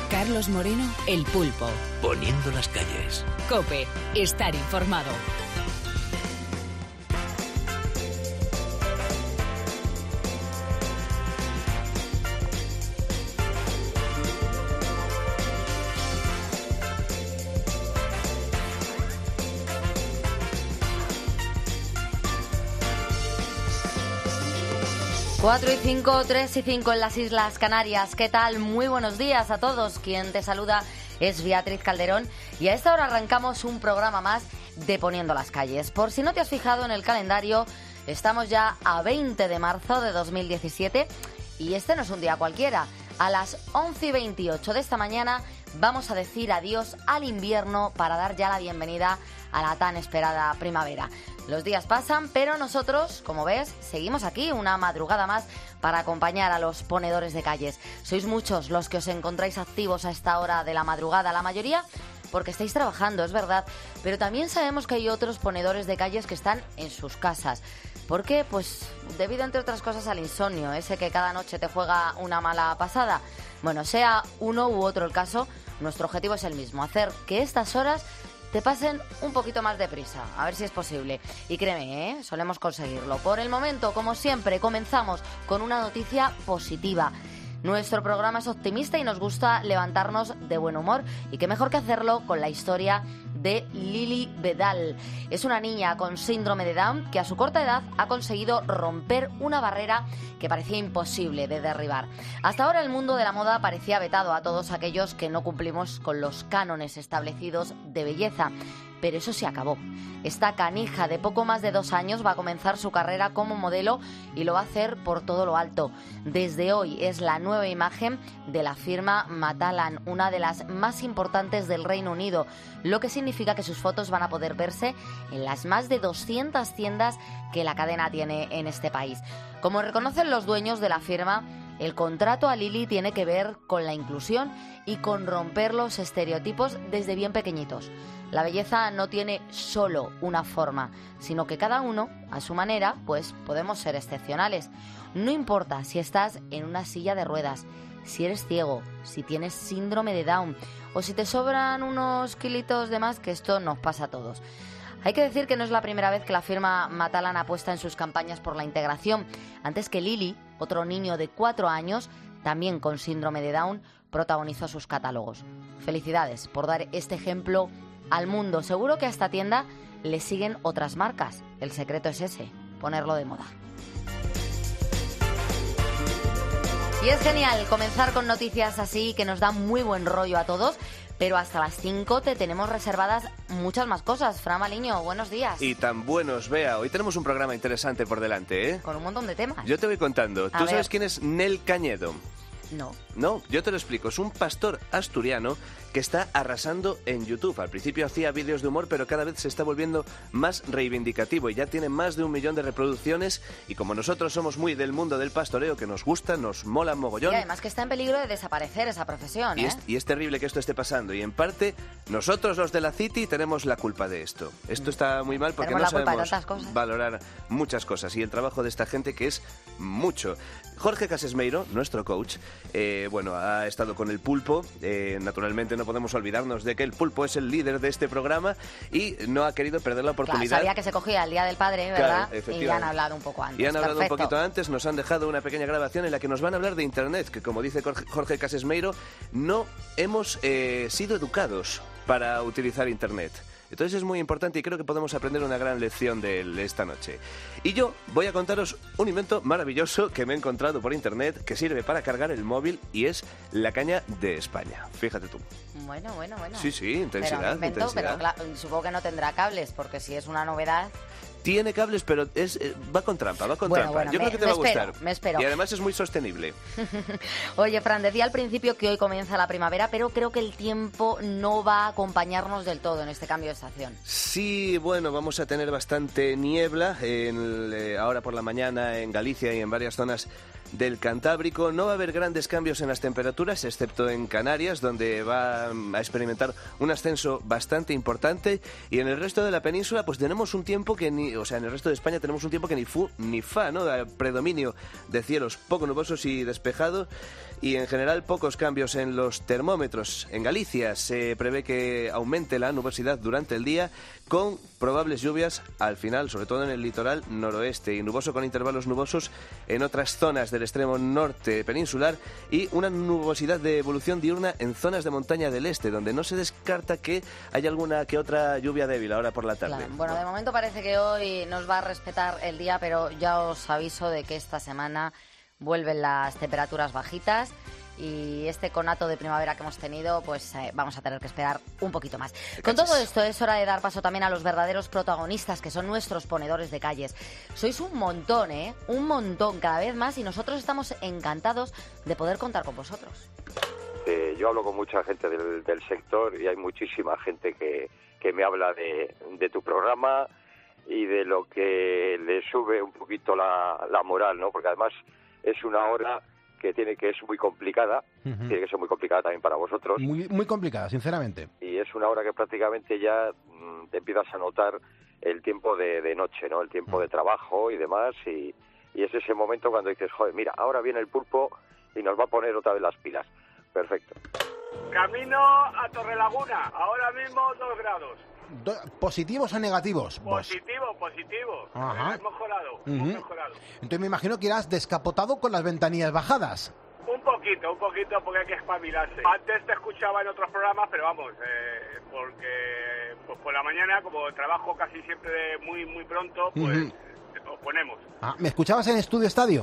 Carlos Moreno, El Pulpo. Poniendo las calles. COPE, estar informado. Cuatro y 5, 3 y 5 en las Islas Canarias. ¿Qué tal? Muy buenos días a todos. Quien te saluda es Beatriz Calderón y a esta hora arrancamos un programa más de Poniendo las calles. Por si no te has fijado en el calendario, estamos ya a 20 de marzo de 2017 y este no es un día cualquiera. A las 11:28 de esta mañana vamos a decir adiós al invierno para dar ya la bienvenida a la tan esperada primavera. Los días pasan, pero nosotros, como ves, seguimos aquí una madrugada más para acompañar a los ponedores de calles. Sois muchos los que os encontráis activos a esta hora de la madrugada, la mayoría porque estáis trabajando, es verdad, pero también sabemos que hay otros ponedores de calles que están en sus casas. ¿Por qué? Pues debido, entre otras cosas, al insomnio, ese que cada noche te juega una mala pasada. Bueno, sea uno u otro el caso, nuestro objetivo es el mismo, hacer que estas horas te pasen un poquito más deprisa, a ver si es posible. Y créeme, solemos conseguirlo. Por el momento, como siempre, comenzamos con una noticia positiva. Nuestro programa es optimista y nos gusta levantarnos de buen humor. Y qué mejor que hacerlo con la historia de Lili Bedal. Es una niña con síndrome de Down que a su corta edad ha conseguido romper una barrera que parecía imposible de derribar. Hasta ahora el mundo de la moda parecía vetado a todos aquellos que no cumplimos con los cánones establecidos de belleza. Pero eso se acabó. Esta canija de poco más de 2 años va a comenzar su carrera como modelo y lo va a hacer por todo lo alto. Desde hoy es la nueva imagen de la firma Matalan, una de las más importantes del Reino Unido, lo que significa que sus fotos van a poder verse en las más de 200 tiendas que la cadena tiene en este país. Como reconocen los dueños de la firma, el contrato a Lili tiene que ver con la inclusión y con romper los estereotipos desde bien pequeñitos. La belleza no tiene solo una forma, sino que cada uno, a su manera, pues podemos ser excepcionales. No importa si estás en una silla de ruedas, si eres ciego, si tienes síndrome de Down o si te sobran unos kilitos de más, que esto nos pasa a todos. Hay que decir que no es la primera vez que la firma Matalan apuesta en sus campañas por la integración. Antes que Lili, otro niño de 4 años, también con síndrome de Down, protagonizó sus catálogos. Felicidades por dar este ejemplo al mundo. Seguro que a esta tienda le siguen otras marcas. El secreto es ese, ponerlo de moda. Y es genial comenzar con noticias así que nos dan muy buen rollo a todos. Pero hasta las 5 te tenemos reservadas muchas más cosas. Fran Maliño, buenos días. Y tan buenos, Bea. Hoy tenemos un programa interesante por delante, ¿eh? Con un montón de temas. Yo te voy contando. ¿Tú sabes quién es Nel Cañedo? No. No, yo te lo explico. Es un pastor asturiano que está arrasando en YouTube. Al principio hacía vídeos de humor, pero cada vez se está volviendo más reivindicativo y ya tiene más de 1 millón de reproducciones. Y como nosotros somos muy del mundo del pastoreo, que nos gusta, nos mola mogollón. Y además que está en peligro de desaparecer esa profesión, ¿eh? Y es terrible que esto esté pasando. Y en parte, nosotros los de la City tenemos la culpa de esto. Esto está muy mal porque no sabemos valorar muchas cosas. Y el trabajo de esta gente, que es mucho. Jorge Casesmeiro, nuestro coach, ha estado con el Pulpo. Naturalmente no podemos olvidarnos de que el Pulpo es el líder de este programa y no ha querido perder la oportunidad. Claro, sabía que se cogía el Día del Padre, ¿verdad? Claro, y ya han hablado un poco antes. Y han hablado Perfecto. un poquito antes, nos han dejado una pequeña grabación en la que nos van a hablar de Internet, que como dice Jorge Casesmeiro, no hemos sido educados para utilizar Internet. Entonces es muy importante y creo que podemos aprender una gran lección de esta noche. Y yo voy a contaros un invento maravilloso que me he encontrado por internet que sirve para cargar el móvil y es la caña de España. Fíjate tú. Bueno. Sí, intensidad. Pero invento, pero claro, supongo que no tendrá cables, porque si es una novedad... Tiene cables, pero va con trampa, Yo creo que te va a gustar. Me espero. Y además es muy sostenible. Oye, Fran, decía al principio que hoy comienza la primavera, pero creo que el tiempo no va a acompañarnos del todo en este cambio de estación. Sí, vamos a tener bastante niebla ahora por la mañana en Galicia y en varias zonas del Cantábrico. No va a haber grandes cambios en las temperaturas, excepto en Canarias, donde va a experimentar un ascenso bastante importante. Y en el resto de la península, pues tenemos un tiempo que en el resto de España tenemos un tiempo que ni fu ni fa, ¿no? Predominio de cielos poco nubosos y despejados. y en general pocos cambios en los termómetros. En Galicia se prevé que aumente la nubosidad durante el día, con probables lluvias al final, sobre todo en el litoral noroeste, y nuboso con intervalos nubosos en otras zonas del extremo norte peninsular, y una nubosidad de evolución diurna en zonas de montaña del este, donde no se descarta que haya alguna que otra lluvia débil ahora por la tarde. Claro. Bueno, de momento parece que hoy nos va a respetar el día, pero ya os aviso de que esta semana vuelven las temperaturas bajitas. Y este conato de primavera que hemos tenido, pues vamos a tener que esperar un poquito más. Con todo esto es hora de dar paso también a los verdaderos protagonistas, que son nuestros ponedores de calles. Sois un montón, ¿eh? Un montón, cada vez más, y nosotros estamos encantados de poder contar con vosotros. Yo hablo con mucha gente del sector y hay muchísima gente que me habla de tu programa y de lo que le sube un poquito la moral, ¿no? Porque además es una hora que es muy complicada, tiene que ser muy complicada también para vosotros. Muy, muy complicada, sinceramente. Y es una hora que prácticamente ya te empiezas a notar el tiempo de noche, ¿no? El tiempo de trabajo y demás, y es ese momento cuando dices, joder, mira, ahora viene el pulpo y nos va a poner otra vez las pilas. Perfecto. Camino a Torrelaguna, ahora mismo 2 grados. ¿Positivos o negativos? Positivo. Ajá. Hemos mejorado. Entonces me imagino que irás descapotado con las ventanillas bajadas. Un poquito, porque hay que espabilarse. Antes te escuchaba en otros programas, pero vamos, porque pues por la mañana, como trabajo casi siempre muy pronto, pues nos ponemos. ¿Me escuchabas en Estudio Estadio?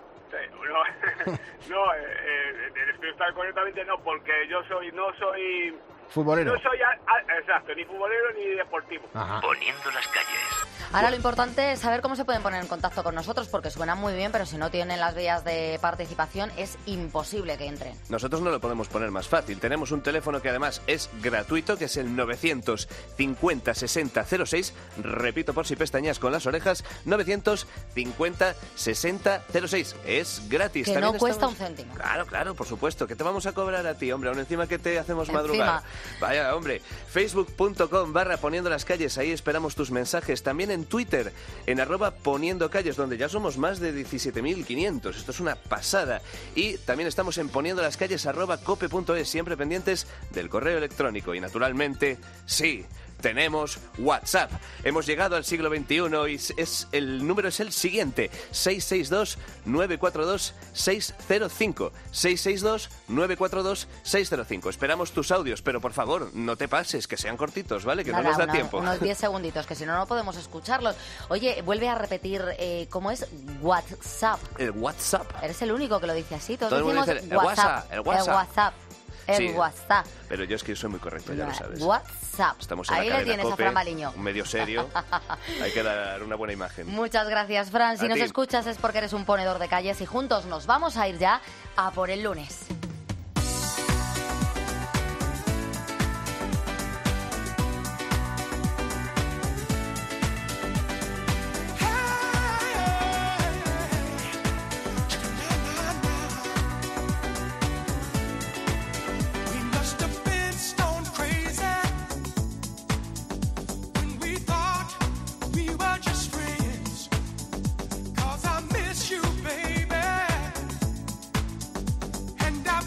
No, en Estudio Estadio correctamente no, porque yo no soy... Futbolero. No soy, exacto, ni futbolero ni deportivo. Ajá. Poniendo las calles. Ahora lo importante es saber cómo se pueden poner en contacto con nosotros, porque suena muy bien, pero si no tienen las vías de participación es imposible que entren. Nosotros no lo podemos poner más fácil. Tenemos un teléfono que además es gratuito, que es el 950 60 06. Repito por si pestañas con las orejas, 950 60 06. Es gratis. Que también no cuesta un céntimo. Claro, por supuesto. Que te vamos a cobrar a ti, hombre, aún encima que te hacemos madrugar. Vaya, hombre. Facebook.com/poniendo las calles. Ahí esperamos tus mensajes. También en Twitter, en @poniendocalles, donde ya somos más de 17.500. Esto es una pasada. Y también estamos en poniendolascalles@cope.es, siempre pendientes del correo electrónico. Y naturalmente, sí, tenemos WhatsApp. Hemos llegado al siglo XXI y el número es el siguiente: 662-942-605. 662-942-605. Esperamos tus audios, pero por favor, no te pases, que sean cortitos, ¿vale? Que no nos da tiempo. Unos 10 segunditos, que si no, no podemos escucharlos. Oye, vuelve a repetir cómo es WhatsApp. El WhatsApp. Eres el único que lo dice así. Todos Todo el mundo decimos dice, WhatsApp. El WhatsApp. Sí, WhatsApp. Pero yo es que soy muy correcto, ya lo sabes. WhatsApp. Estamos en ahí la le tienes COPE, a Fran Baliño. un medio serio. Hay que dar una buena imagen. Muchas gracias, Fran. Si A nos ti. escuchas es porque eres un ponedor de calles y juntos nos vamos a ir ya a por el lunes. And I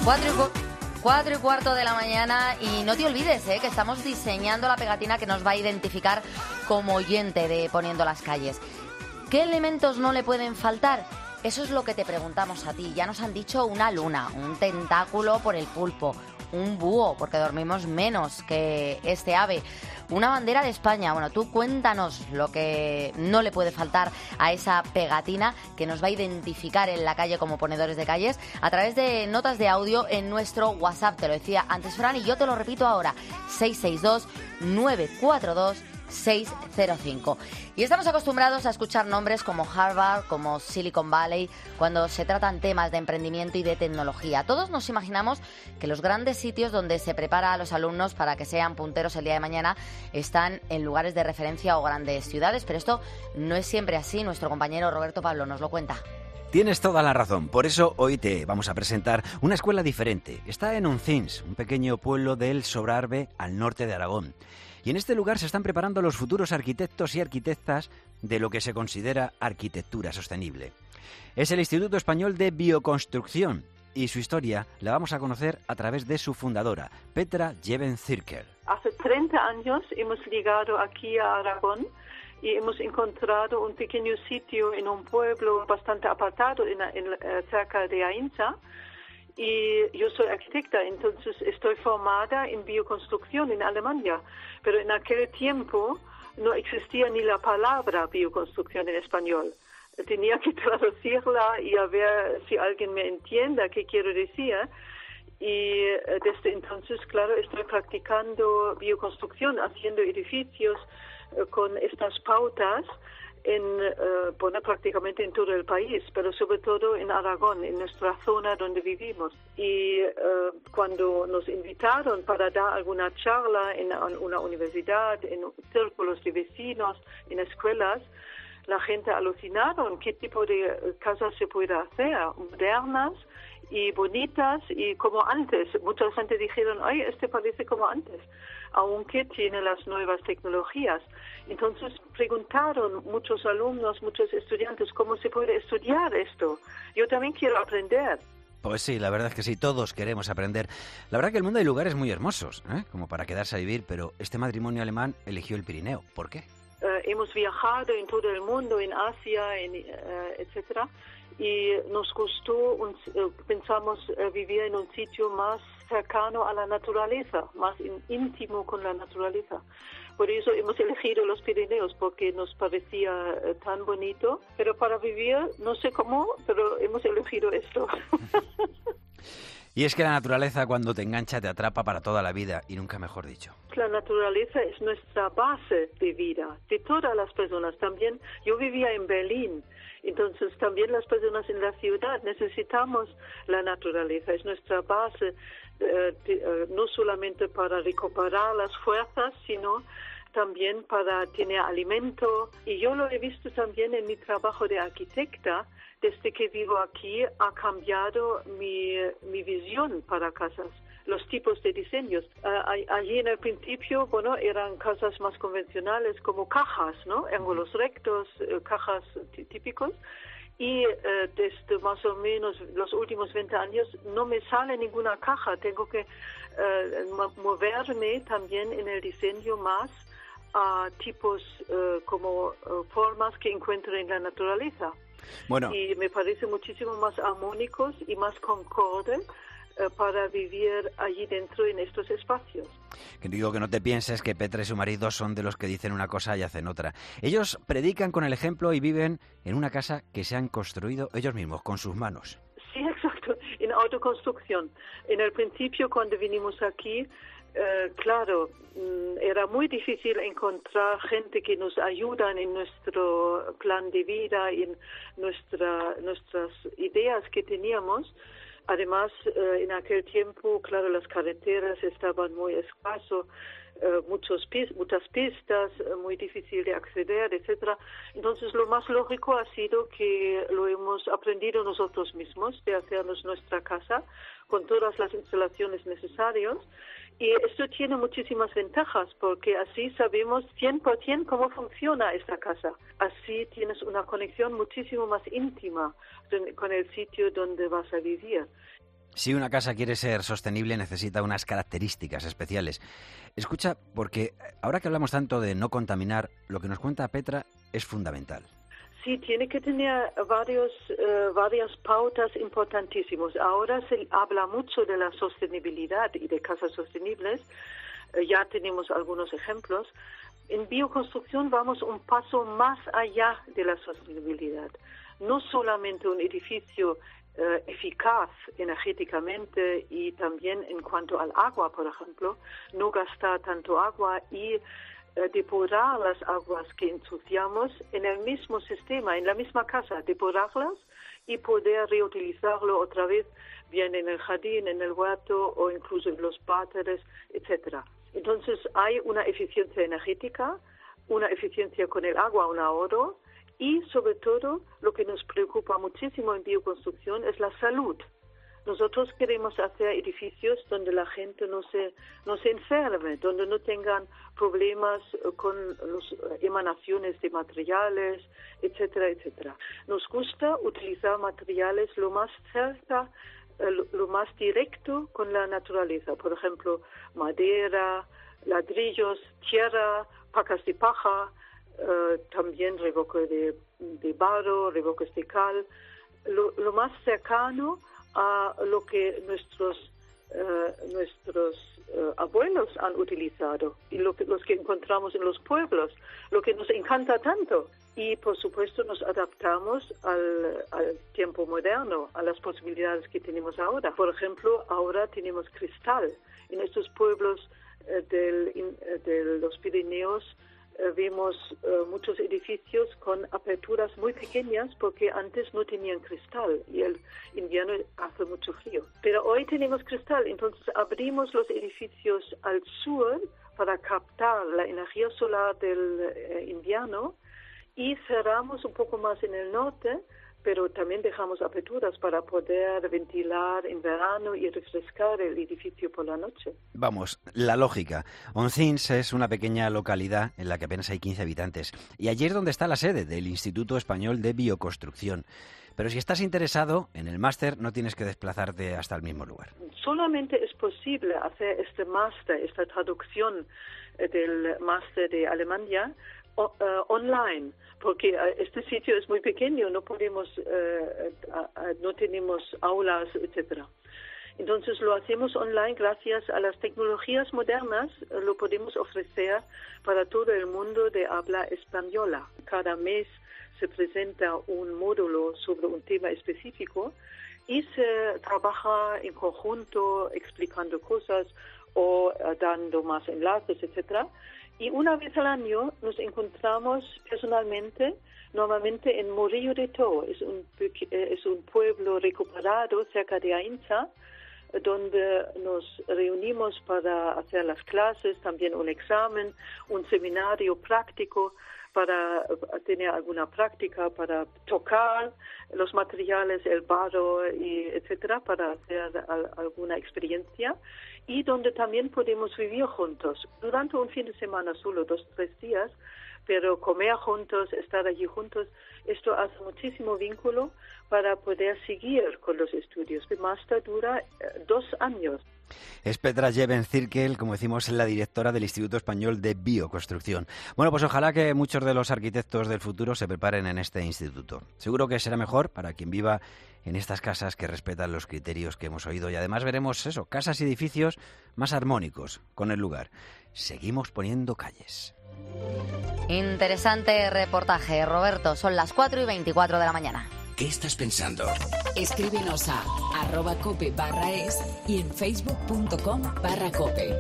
4 y cuarto de la mañana y no te olvides que estamos diseñando la pegatina que nos va a identificar como oyente de Poniendo las Calles. ¿Qué elementos no le pueden faltar? Eso es lo que te preguntamos a ti. Ya nos han dicho una luna, un tentáculo por el pulpo, un búho, porque dormimos menos que este ave, una bandera de España. Bueno, tú cuéntanos lo que no le puede faltar a esa pegatina que nos va a identificar en la calle como ponedores de calles a través de notas de audio en nuestro WhatsApp. Te lo decía antes Fran y yo te lo repito ahora, 662-942-605. Y estamos acostumbrados a escuchar nombres como Harvard, como Silicon Valley, cuando se tratan temas de emprendimiento y de tecnología. Todos nos imaginamos que los grandes sitios donde se prepara a los alumnos para que sean punteros el día de mañana están en lugares de referencia o grandes ciudades, pero esto no es siempre así. Nuestro compañero Roberto Pablo nos lo cuenta. Tienes toda la razón. Por eso hoy te vamos a presentar una escuela diferente. Está en Uncins, un pequeño pueblo del Sobrarbe, al norte de Aragón. Y en este lugar se están preparando los futuros arquitectos y arquitectas de lo que se considera arquitectura sostenible. Es el Instituto Español de Bioconstrucción y su historia la vamos a conocer a través de su fundadora, Petra Jeven-Zirker. Hace 30 años hemos llegado aquí a Aragón y hemos encontrado un pequeño sitio en un pueblo bastante apartado cerca de Ainsa. Y yo soy arquitecta, entonces estoy formada en bioconstrucción en Alemania, pero en aquel tiempo no existía ni la palabra bioconstrucción en español. Tenía que traducirla y a ver si alguien me entienda qué quiero decir. Y desde entonces, claro, estoy practicando bioconstrucción, haciendo edificios con estas pautas prácticamente en todo el país, pero sobre todo en Aragón, en nuestra zona donde vivimos. Y cuando nos invitaron para dar alguna charla en una universidad, en círculos de vecinos, en escuelas, la gente alucinaron qué tipo de casas se puede hacer, modernas y bonitas y como antes. Mucha gente dijeron, ay, este parece como antes, aunque tiene las nuevas tecnologías. Entonces preguntaron muchos alumnos, muchos estudiantes, ¿cómo se puede estudiar esto? Yo también quiero aprender. Pues sí, la verdad es que sí, todos queremos aprender. La verdad que el mundo hay lugares muy hermosos, como para quedarse a vivir, pero este matrimonio alemán eligió el Pirineo. ¿Por qué? Hemos viajado en todo el mundo, en Asia, etcétera, y nos gustó, pensamos vivir en un sitio más cercano a la naturaleza, más íntimo con la naturaleza. Por eso hemos elegido los Pirineos, porque nos parecía tan bonito, pero para vivir, no sé cómo, pero hemos elegido esto. Y es que la naturaleza cuando te engancha te atrapa para toda la vida, y nunca mejor dicho. La naturaleza es nuestra base de vida, de todas las personas. También yo vivía en Berlín, entonces también las personas en la ciudad necesitamos la naturaleza, es nuestra base, no solamente para recuperar las fuerzas, sino también para tener alimento. Y yo lo he visto también en mi trabajo de arquitecta. Desde que vivo aquí ha cambiado mi visión para casas, los tipos de diseños. Allí en el principio, eran casas más convencionales como cajas, ¿no? Ángulos rectos, cajas típicos. Y desde más o menos los últimos 20 años no me sale ninguna caja. Tengo que moverme también en el diseño más a tipos como formas que encuentro en la naturaleza. Bueno. Y me parece muchísimo más armónicos y más concordes para vivir allí dentro en estos espacios. Que digo que no te pienses que Petra y su marido son de los que dicen una cosa y hacen otra. Ellos predican con el ejemplo y viven en una casa que se han construido ellos mismos, con sus manos. Sí, exacto, en autoconstrucción. En el principio, cuando vinimos aquí, claro, era muy difícil encontrar gente que nos ayudan en nuestro plan de vida y en nuestras ideas que teníamos. Además, en aquel tiempo, claro, las carreteras estaban muy escasos, muchas pistas, muy difícil de acceder, etcétera. Entonces, lo más lógico ha sido que lo hemos aprendido nosotros mismos, de hacernos nuestra casa con todas las instalaciones necesarias. Y esto tiene muchísimas ventajas, porque así sabemos 100% cómo funciona esta casa. Así tienes una conexión muchísimo más íntima con el sitio donde vas a vivir. Si una casa quiere ser sostenible, necesita unas características especiales. Escucha, porque ahora que hablamos tanto de no contaminar, lo que nos cuenta Petra es fundamental. Sí, tiene que tener varias pautas importantísimas. Ahora se habla mucho de la sostenibilidad y de casas sostenibles. Ya tenemos algunos ejemplos. En bioconstrucción vamos un paso más allá de la sostenibilidad. No solamente un edificio eficaz energéticamente y también en cuanto al agua, por ejemplo, no gastar tanto agua y depurar las aguas que ensuciamos en el mismo sistema, en la misma casa, depurarlas y poder reutilizarlo otra vez, bien en el jardín, en el huerto o incluso en los váteres, etcétera. Entonces hay una eficiencia energética, una eficiencia con el agua, un ahorro, y sobre todo lo que nos preocupa muchísimo en bioconstrucción es la salud. Nosotros queremos hacer edificios donde la gente no se enferme, donde no tengan problemas con las emanaciones de materiales, etcétera, etcétera. Nos gusta utilizar materiales lo más cerca, lo más directo con la naturaleza. Por ejemplo, madera, ladrillos, tierra, pacas de paja, también revocas de barro, revocas de cal, lo más cercano a lo que nuestros abuelos han utilizado y los que encontramos en los pueblos, lo que nos encanta tanto. Y, por supuesto, nos adaptamos al tiempo moderno, a las posibilidades que tenemos ahora. Por ejemplo, ahora tenemos cristal. En estos pueblos de los Pirineos vemos muchos edificios con aperturas muy pequeñas porque antes no tenían cristal y el invierno hace mucho frío. Pero hoy tenemos cristal, entonces abrimos los edificios al sur para captar la energía solar del invierno y cerramos un poco más en el norte, pero también dejamos aperturas para poder ventilar en verano y refrescar el edificio por la noche. Vamos, la lógica. Oncins es una pequeña localidad en la que apenas hay 15 habitantes. Y allí es donde está la sede del Instituto Español de Bioconstrucción. Pero si estás interesado en el máster, no tienes que desplazarte hasta el mismo lugar. Solamente es posible hacer este máster, esta traducción del máster de Alemania, online, porque este sitio es muy pequeño, no tenemos aulas, etcétera. Entonces lo hacemos online gracias a las tecnologías modernas, lo podemos ofrecer para todo el mundo de habla española. Cada mes se presenta un módulo sobre un tema específico y se trabaja en conjunto explicando cosas o dando más enlaces, etcétera. Y una vez al año nos encontramos personalmente, normalmente en Morillo de Toro. Es un pueblo recuperado cerca de Ainsa, donde nos reunimos para hacer las clases, también un examen, un seminario práctico para tener alguna práctica, para tocar los materiales, el barro, y etcétera, para hacer alguna experiencia. Y donde también podemos vivir juntos durante un fin de semana, solo 2 o 3 días, pero comer juntos, estar allí juntos, esto hace muchísimo vínculo para poder seguir con los estudios. El máster dura 2 años. Es Petra Jeven-Zirkel, como decimos, la directora del Instituto Español de Bioconstrucción. Bueno, pues ojalá que muchos de los arquitectos del futuro se preparen en este instituto. Seguro que será mejor para quien viva en estas casas que respetan los criterios que hemos oído. Y además veremos eso, casas y edificios más armónicos con el lugar. Seguimos poniendo calles. Interesante reportaje, Roberto. Son las 4:24 de la mañana. ¿Qué estás pensando? Escríbenos a @cope/es y en facebook.com/cope.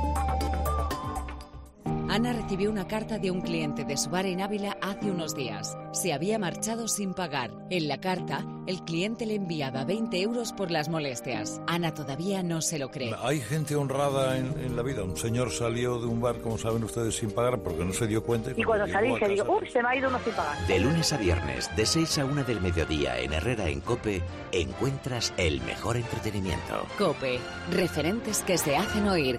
Ana recibió una carta de un cliente de su bar en Ávila hace unos días. Se había marchado sin pagar. En la carta, el cliente le enviaba 20 euros por las molestias. Ana todavía no se lo cree. Hay gente honrada en la vida. Un señor salió de un bar, como saben ustedes, sin pagar porque no se dio cuenta. Y cuando salí se dijo, se me ha ido uno sin pagar. De lunes a viernes, de 6 a 1 del mediodía en Herrera en COPE, encuentras el mejor entretenimiento. COPE, referentes que se hacen oír.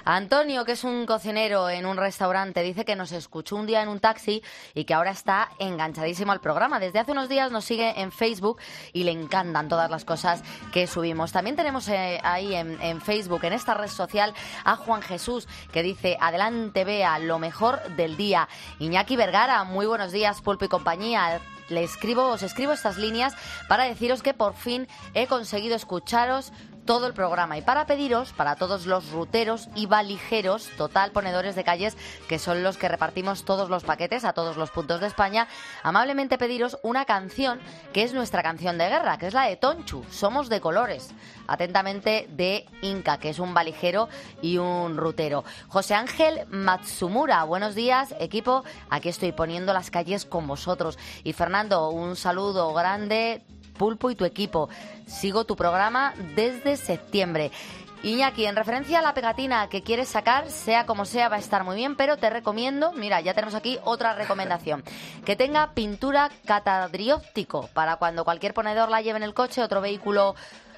Antonio, que es un cocinero en un restaurante, dice que nos escuchó un día en un taxi y que ahora está enganchadísimo al programa. Desde hace unos días nos sigue en Facebook y le encantan todas las cosas que subimos. También tenemos ahí en Facebook, en esta red social, a Juan Jesús, que dice: adelante, Bea, lo mejor del día. Iñaki Vergara, muy buenos días, Pulpo y compañía. Os escribo estas líneas para deciros que por fin he conseguido escucharos todo el programa y para pediros, para todos los ruteros y valijeros, total ponedores de calles, que son los que repartimos todos los paquetes a todos los puntos de España, amablemente pediros una canción que es nuestra canción de guerra, que es la de Tonchu, Somos de Colores. Atentamente, de Inca, que es un valijero y un rutero. José Ángel Matsumura, buenos días, equipo, aquí estoy poniendo las calles con vosotros. Y Fernando, un saludo grande, Pulpo y tu equipo. Sigo tu programa desde septiembre. Iñaki, en referencia a la pegatina que quieres sacar, sea como sea, va a estar muy bien, pero te recomiendo, mira, ya tenemos aquí otra recomendación, que tenga pintura catadrióptico para cuando cualquier ponedor la lleve en el coche, otro vehículo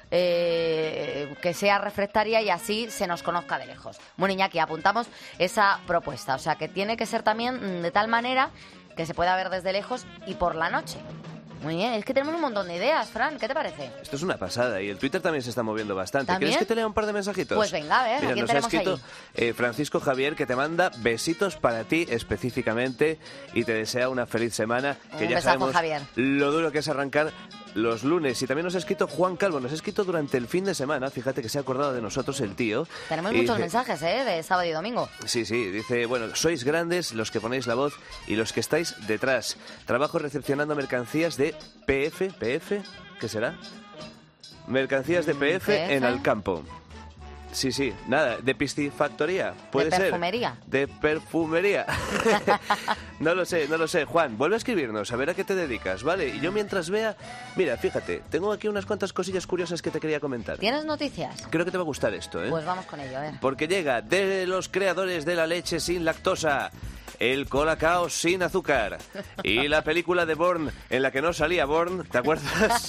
que sea refractaria y así se nos conozca de lejos. Bueno, Iñaki, apuntamos esa propuesta, o sea que tiene que ser también de tal manera que se pueda ver desde lejos y por la noche. Muy bien, es que tenemos un montón de ideas, Fran, ¿qué te parece? Esto es una pasada y el Twitter también se está moviendo bastante. ¿También? ¿Quieres que te lea un par de mensajitos? Pues venga, a ver, mira, ¿a quién nos ha tenemos escrito ahí? Francisco Javier, que te manda besitos para ti específicamente y te desea una feliz semana. Que Un ya besazo, sabemos Javier. lo duro que es arrancar los lunes. Y también nos ha escrito Juan Calvo, nos ha escrito durante el fin de semana, fíjate que se ha acordado de nosotros el tío. Tenemos y muchos dice, mensajes, de sábado y domingo. Sí, dice, bueno, sois grandes los que ponéis la voz y los que estáis detrás. Trabajo recepcionando mercancías de PF, ¿qué será? Mercancías de PF en Alcampo. Sí, nada, de piscifactoría, puede ser. ¿De perfumería? De perfumería. No lo sé, Juan, vuelve a escribirnos, a ver a qué te dedicas, ¿vale? Y yo mientras vea, mira, fíjate, tengo aquí unas cuantas cosillas curiosas que te quería comentar. ¿Tienes noticias? Creo que te va a gustar esto, ¿eh? Pues vamos con ello, a ver. Porque llega de los creadores de la leche sin lactosa, el Colacao sin azúcar y la película de Bourne en la que no salía Bourne, ¿te acuerdas?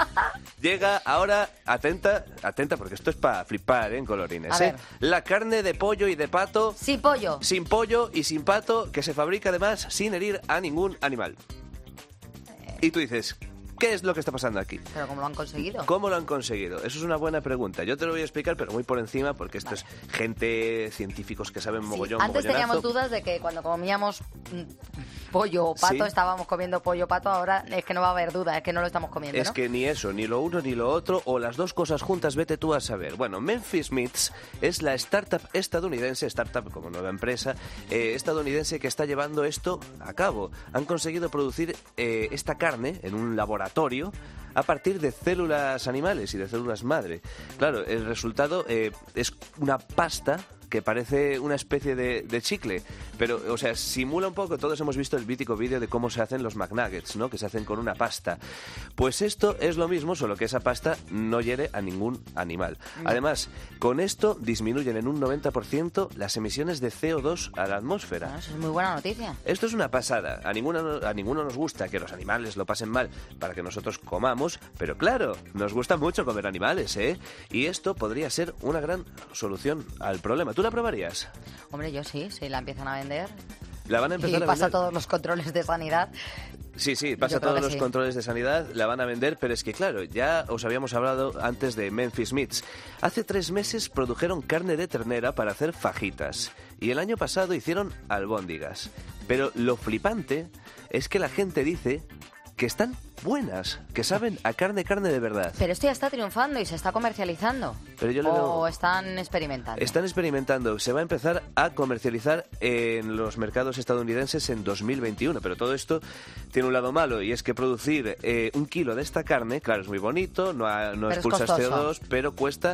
Llega ahora, atenta porque esto es para flipar, en colorines, ¿eh? La carne de pollo y de pato. Sin pollo. Sin pollo y sin pato, que se fabrica además sin herir a ningún animal. Y tú dices, ¿qué es lo que está pasando aquí? ¿Pero cómo lo han conseguido? ¿Cómo lo han conseguido? Eso es una buena pregunta. Yo te lo voy a explicar, pero muy por encima, porque esto es gente, científicos que saben mogollón, antes mogollonazo. teníamos dudas de que cuando comíamos pollo o pato, estábamos comiendo pollo o pato, ahora es que no va a haber duda, es que no lo estamos comiendo, Es ¿no? que ni eso, ni lo uno ni lo otro, o las dos cosas juntas, vete tú a saber. Bueno, Memphis Meats es la startup estadounidense, como nueva empresa, estadounidense que está llevando esto a cabo. Han conseguido producir esta carne en un laboratorio a partir de células animales y de células madre. Claro, el resultado es una pasta que parece una especie de chicle, pero, o sea, simula un poco, todos hemos visto el mítico vídeo de cómo se hacen los McNuggets, ¿no?, que se hacen con una pasta. Pues esto es lo mismo, solo que esa pasta no hiere a ningún animal. Además, con esto disminuyen en un 90% las emisiones de CO2 a la atmósfera. Bueno, eso es muy buena noticia. Esto es una pasada. A ninguno nos gusta que los animales lo pasen mal para que nosotros comamos, pero claro, nos gusta mucho comer animales, ¿eh? Y esto podría ser una gran solución al problema. ¿Tú la probarías? Hombre, yo sí, la empiezan a vender. La van a empezar y a pasa vender. todos los controles de sanidad. Sí, pasa todos los controles de sanidad, la van a vender, pero es que claro, ya os habíamos hablado antes de Memphis Meats. Hace 3 meses produjeron carne de ternera para hacer fajitas y el año pasado hicieron albóndigas. Pero lo flipante es que la gente dice que están buenas, que saben a carne de verdad. Pero esto ya está triunfando y se está comercializando. Pero yo ¿O están experimentando? Están experimentando. Se va a empezar a comercializar en los mercados estadounidenses en 2021. Pero todo esto tiene un lado malo, y es que producir 1 kilo de esta carne, claro, es muy bonito, no expulsas CO2, pero cuesta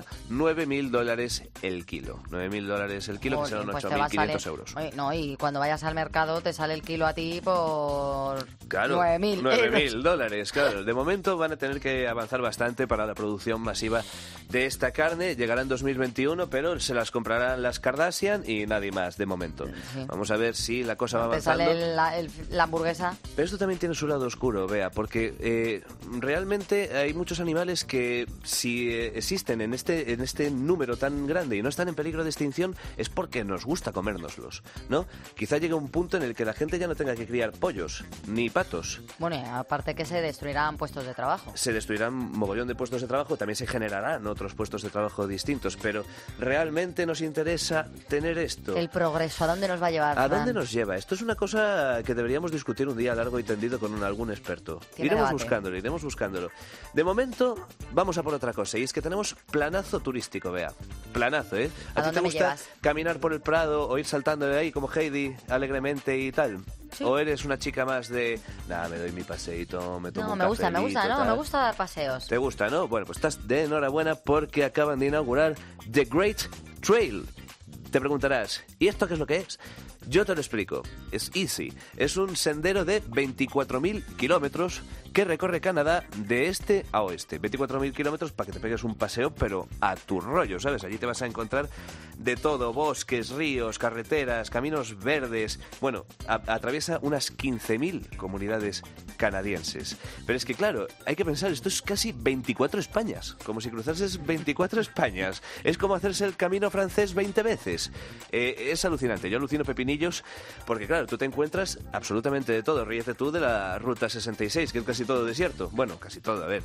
$9.000 el kilo. $9.000 el kilo, que serán pues 8.500 euros. No, y cuando vayas al mercado te sale el kilo a ti por claro, $9.000 $9.000. animales, claro. De momento van a tener que avanzar bastante para la producción masiva de esta carne. Llegará en 2021, pero se las comprarán las Kardashian y nadie más, de momento. Sí. Vamos a ver si la cosa va avanzando. Te sale la hamburguesa. Pero esto también tiene su lado oscuro, Bea, porque realmente hay muchos animales que si existen en este número tan grande y no están en peligro de extinción es porque nos gusta comérnoslos, ¿no? Quizá llegue un punto en el que la gente ya no tenga que criar pollos ni patos. Bueno, y aparte que se destruirán puestos de trabajo. Se destruirán mogollón de puestos de trabajo, también se generarán otros puestos de trabajo distintos, pero realmente nos interesa tener esto. El progreso, ¿a dónde nos va a llevar? ¿A dónde nos lleva? Esto es una cosa que deberíamos discutir un día largo y tendido con algún experto. Iremos buscándolo. De momento, vamos a por otra cosa, y es que tenemos planazo turístico, Bea. Planazo, ¿eh? ¿A ti te gusta caminar por el Prado o ir saltando de ahí como Heidi alegremente y tal? ¿Sí? ¿O eres una chica más de, me doy mi paseíto, me tomo un cafelito? Me gusta dar paseos. ¿Te gusta, no? Bueno, pues estás de enhorabuena porque acaban de inaugurar The Great Trail. Te preguntarás, ¿y esto qué es lo que es? Yo te lo explico. Es easy. Es un sendero de 24.000 kilómetros que recorre Canadá de este a oeste. 24.000 kilómetros para que te pegues un paseo, pero a tu rollo, ¿sabes? Allí te vas a encontrar de todo, bosques, ríos, carreteras, caminos verdes. Bueno, atraviesa unas 15.000 comunidades canadienses. Pero es que, claro, hay que pensar, esto es casi 24 Españas. Como si cruzases 24 Españas. Es como hacerse el camino francés 20 veces. Es alucinante. Yo alucino pepinillos porque, claro, tú te encuentras absolutamente de todo. Ríete tú de la Ruta 66, que es casi todo desierto. Bueno, casi todo, a ver.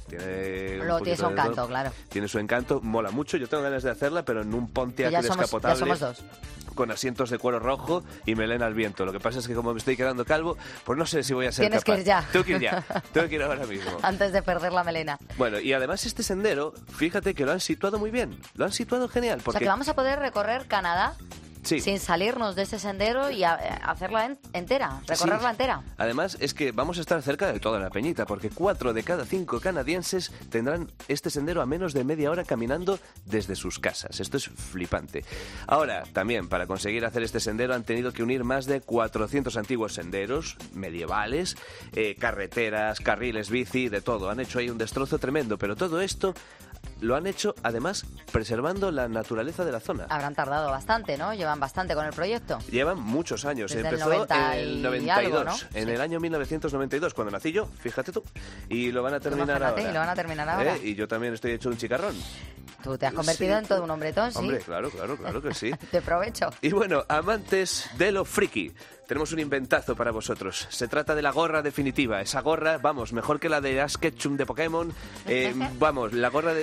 Tiene su encanto, claro. Tiene su encanto, mola mucho. Yo tengo ganas de hacerla, pero en un Pontiac descapotable. Ya somos dos. Con asientos de cuero rojo y melena al viento. Lo que pasa es que como me estoy quedando calvo, pues no sé si voy a ser capaz. Tienes que ir ya. Tengo que ir ya. Tengo que ir ahora mismo. Antes de perder la melena. Bueno, y además este sendero, fíjate que lo han situado muy bien. Lo han situado genial. Porque... O sea, que vamos a poder recorrer Canadá sin salirnos de ese sendero y hacerla entera, recorrerla entera. Además, es que vamos a estar cerca de toda la peñita, porque 4 de cada 5 canadienses tendrán este sendero a menos de media hora caminando desde sus casas. Esto es flipante. Ahora, también, para conseguir hacer este sendero han tenido que unir más de 400 antiguos senderos medievales, carreteras, carriles bici, de todo. Han hecho ahí un destrozo tremendo, pero todo esto lo han hecho, además, preservando la naturaleza de la zona. Habrán tardado bastante, ¿no? Llevan bastante con el proyecto. Llevan muchos años. Desde empezó en el 92, algo, ¿no? en el año 1992, cuando nací yo, fíjate tú. Y lo van a terminar ahora. Y lo van a terminar ahora. Y yo también estoy hecho un chicarrón. Tú te has convertido en todo un hombretón, ¿sí? Hombre, claro que sí. De provecho. Y bueno, amantes de lo friki, tenemos un inventazo para vosotros. Se trata de la gorra definitiva. Esa gorra, vamos, mejor que la de Ash Ketchum de Pokémon. Vamos, la gorra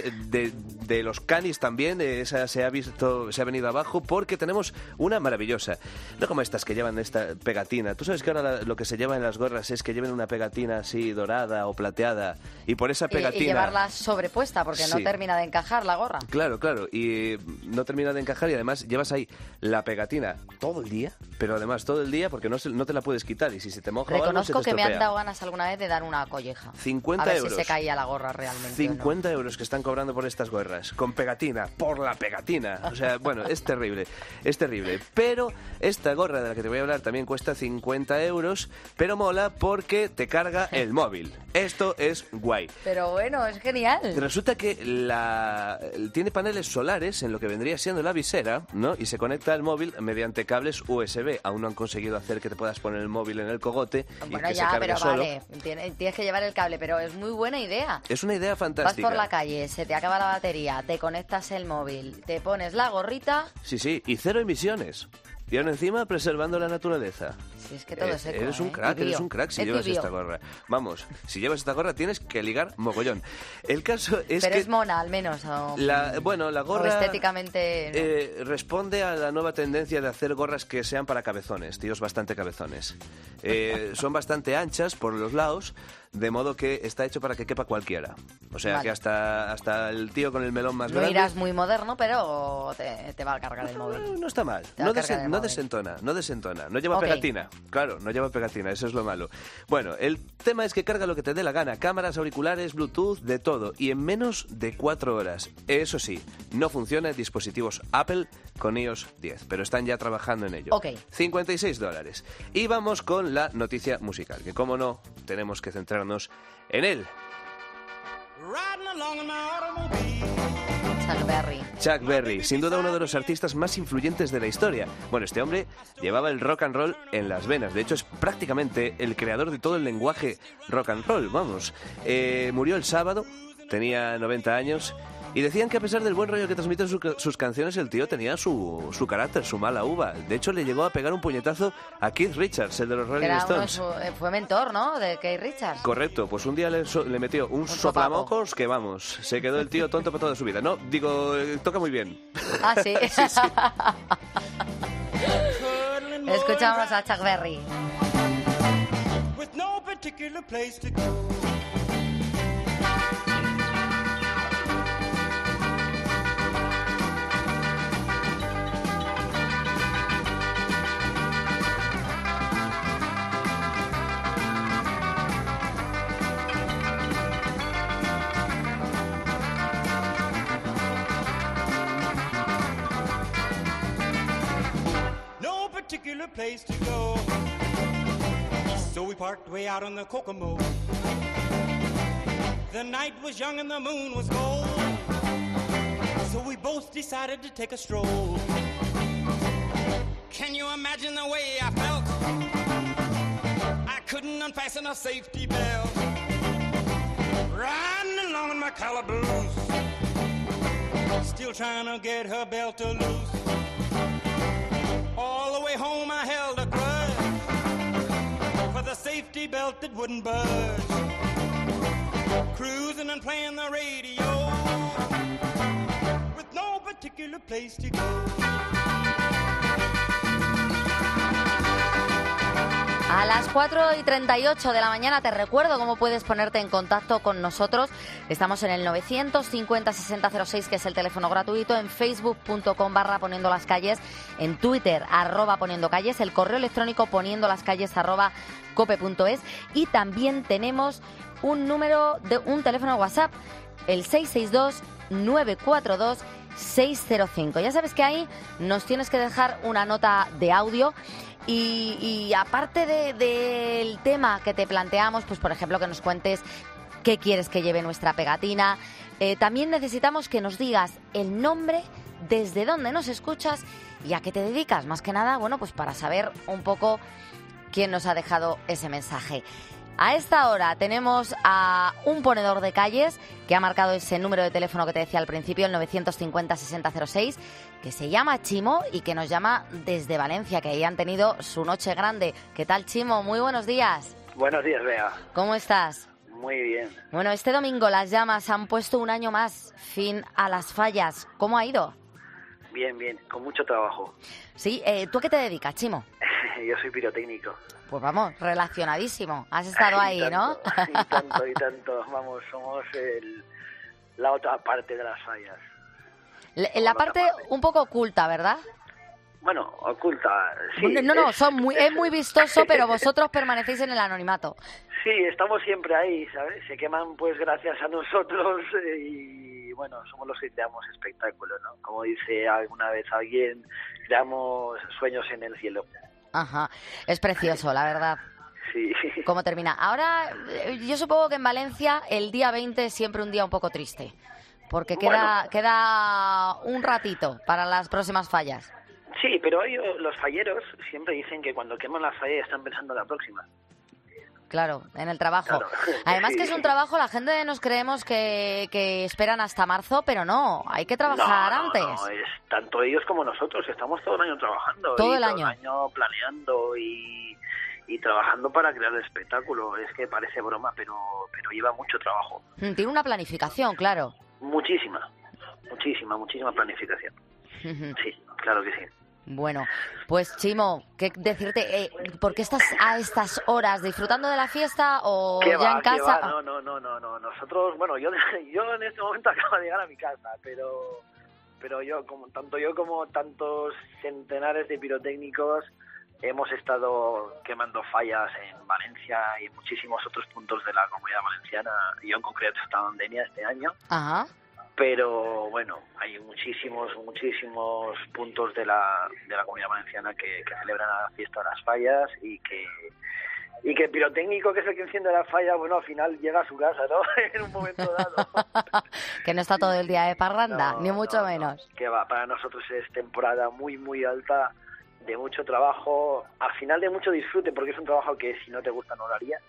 de los canis también. Esa se ha venido abajo porque tenemos una maravillosa. No como estas que llevan esta pegatina. Tú sabes que ahora lo que se lleva en las gorras es que lleven una pegatina así dorada o plateada. Y por esa pegatina... Y llevarla sobrepuesta porque no termina de encajar la gorra. Claro. Y no termina de encajar y además llevas ahí la pegatina todo el día, pero además todo el día porque no te la puedes quitar y si se te moja Reconozco algo se te que me estropea. han dado ganas alguna vez de dar una colleja. 50 a ver euros. Si se caía la gorra realmente. 50 euros que están cobrando por estas gorras, con pegatina, por la pegatina. O sea, bueno, es terrible. Pero esta gorra de la que te voy a hablar también cuesta 50 euros, pero mola porque te carga el móvil. Esto es guay. Pero bueno, es genial. Resulta que tiene paneles solares en lo que vendría siendo la visera, ¿no? Y se conecta al móvil mediante cables USB. Aún no han conseguido hacer que te puedas poner el móvil en el cogote y que se cargue solo. Vale, tienes que llevar el cable, pero es muy buena idea. Es una idea fantástica. Vas por la calle, se te acaba la batería, te conectas el móvil, te pones la gorrita... Sí, y 0 emisiones. Y aún encima preservando la naturaleza. Sí, es que todo es eco, eres un crack si llevas esta gorra. Vamos, si llevas esta gorra tienes que ligar mogollón. El caso es Pero que... es mona, al menos. La gorra... O estéticamente... responde a la nueva tendencia de hacer gorras que sean para cabezones, tíos bastante cabezones. Son bastante anchas por los lados, de modo que está hecho para que quepa cualquiera. O sea, que hasta el tío con el melón más grande... No irás muy moderno, pero te va a cargar el móvil. No está mal. No desentona. No lleva pegatina. Claro, no lleva pegatina, eso es lo malo. Bueno, el tema es que carga lo que te dé la gana. Cámaras, auriculares, Bluetooth, de todo. Y en menos de 4 horas. Eso sí, no funciona dispositivos Apple con iOS 10, pero están ya trabajando en ello. $56. Y vamos con la noticia musical, que como no, tenemos que centrar adentrarnos en él. Chuck Berry, sin duda uno de los artistas más influyentes de la historia. Bueno, este hombre llevaba el rock and roll en las venas. De hecho, es prácticamente el creador de todo el lenguaje rock and roll, vamos. Murió el sábado, tenía 90 años... Y decían que a pesar del buen rollo que transmiten sus canciones, el tío tenía su carácter, su mala uva. De hecho, le llegó a pegar un puñetazo a Keith Richards, el de los Rolling Stones. Fue mentor, ¿no?, de Keith Richards. Correcto, pues un día le metió un soplamocos que, vamos, se quedó el tío tonto para toda su vida. No, digo, toca muy bien. Ah, sí. Sí. Escuchamos a Chuck Berry. Particular place to go, so we parked way out on the Kokomo. The night was young and the moon was gold, so we both decided to take a stroll. Can you imagine the way I felt? I couldn't unfasten a safety belt, riding along in my calaboose, still trying to get her belt to loose. All the way home I held a grudge for the safety belt that wouldn't budge. Cruising and playing the radio with no particular place to go. A las 4:38 de la mañana te recuerdo cómo puedes ponerte en contacto con nosotros. Estamos en el 950-6006, que es el teléfono gratuito, en facebook.com/poniendo las calles, en Twitter @poniendocalles, el correo electrónico poniendolaschalles@cope.es, y también tenemos un teléfono WhatsApp, el 662-942-605. Ya sabes que ahí nos tienes que dejar una nota de audio. Y aparte del tema que te planteamos, pues por ejemplo que nos cuentes qué quieres que lleve nuestra pegatina, también necesitamos que nos digas el nombre, desde dónde nos escuchas y a qué te dedicas. Más que nada, bueno, pues para saber un poco quién nos ha dejado ese mensaje. A esta hora tenemos a un ponedor de calles que ha marcado ese número de teléfono que te decía al principio, el 950-6006, que se llama Chimo y que nos llama desde Valencia, que ahí han tenido su noche grande. ¿Qué tal, Chimo? Muy buenos días. Buenos días, Bea. ¿Cómo estás? Muy bien. Bueno, este domingo las llamas han puesto un año más fin a las fallas. ¿Cómo ha ido? Bien, bien, con mucho trabajo. Sí, ¿tú a qué te dedicas, Chimo? Yo soy pirotécnico. Pues vamos, relacionadísimo. Has estado ahí, tanto, ¿no? Y tanto. Vamos, somos la otra parte de las fallas. La parte un poco oculta, ¿verdad? Bueno, oculta, sí. No, es muy vistoso, pero vosotros permanecéis en el anonimato. Sí, estamos siempre ahí, ¿sabes? Se queman pues gracias a nosotros y bueno, somos los que creamos espectáculo, ¿no? Como dice alguna vez alguien, creamos sueños en el cielo. Ajá, es precioso, la verdad. Sí. ¿Cómo termina? Ahora, yo supongo que en Valencia el día 20 es siempre un día un poco triste, porque queda un ratito para las próximas fallas. Sí, pero los falleros siempre dicen que cuando queman la falla están pensando en la próxima. Claro, en el trabajo. Claro. Además Sí. que es un trabajo, la gente nos creemos que esperan hasta marzo, pero no, hay que trabajar antes. No, es tanto ellos como nosotros, estamos todo el año trabajando. Todo el Todo año. el año planeando y trabajando para crear el espectáculo. Es que parece broma, pero lleva mucho trabajo. Tiene una planificación, claro. Muchísima planificación. Sí, claro que sí. Bueno, pues Chimo, ¿qué decirte? ¿Por qué estás a estas horas? ¿Disfrutando de la fiesta o ¿Qué ya va, en casa? No. Nosotros, bueno, yo en este momento acabo de llegar a mi casa, pero yo como tantos centenares de pirotécnicos hemos estado quemando fallas en Valencia y en muchísimos otros puntos de la Comunidad Valenciana. Yo en concreto he estado en Denia este año. Ajá. Pero bueno, hay muchísimos puntos de la Comunidad Valenciana que celebran la fiesta de las fallas y Y que el pirotécnico, que es el que enciende la falla, bueno, al final llega a su casa, ¿no? En un momento dado. Que no está todo el día de parranda, ni mucho menos. Que va, para nosotros es temporada muy, muy alta, de mucho trabajo, al final de mucho disfrute, porque es un trabajo que si no te gusta no lo harías.